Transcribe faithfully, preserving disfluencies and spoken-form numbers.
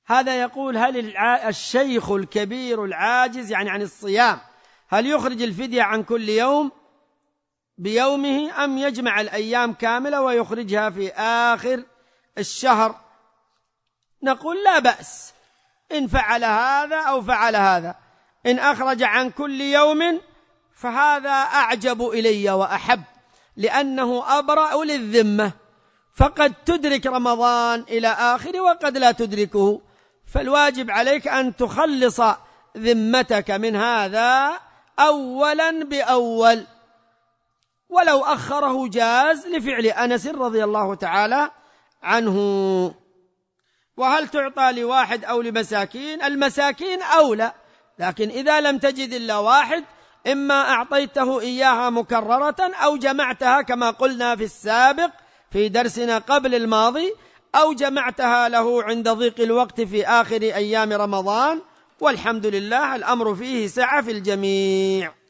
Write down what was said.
هذا يقول: هل الشيخ الكبير العاجز يعني عن الصيام هل يخرج الفدية عن كل يوم بيومه أم يجمع الأيام كاملة ويخرجها في آخر الشهر؟ نقول: لا بأس إن فعل هذا أو فعل هذا. إن أخرج عن كل يوم فهذا أعجب إلي وأحب، لأنه أبرأ للذمة، فقد تدرك رمضان إلى آخره وقد لا تدركه، فالواجب عليك أن تخلص ذمتك من هذا أولا بأول، ولو أخره جاز لفعل أنس رضي الله تعالى عنه. وهل تعطى لواحد أو لمساكين؟ المساكين أولى، لكن إذا لم تجد إلا واحد إما أعطيته إياها مكررة أو جمعتها كما قلنا في السابق في درسنا قبل الماضي، أو جمعتها له عند ضيق الوقت في آخر أيام رمضان، والحمد لله الأمر فيه سعة في الجميع.